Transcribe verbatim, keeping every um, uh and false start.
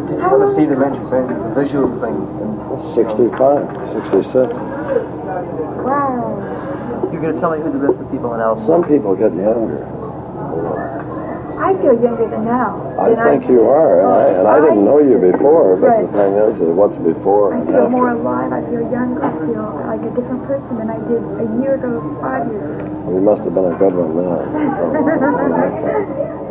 Did you ever see the Venture Band? It's a visual thing. sixty-five, sixty-six. Wow. You're going to tell me who the rest of the people in Alpha? Some people get younger. I feel younger than now. I than think I, you are, and I, and I didn't know you before, but Right. the thing is that what's before I and feel after. more alive. I feel younger. I feel like a different person than I did a year ago, five years ago. You must have been a good one then.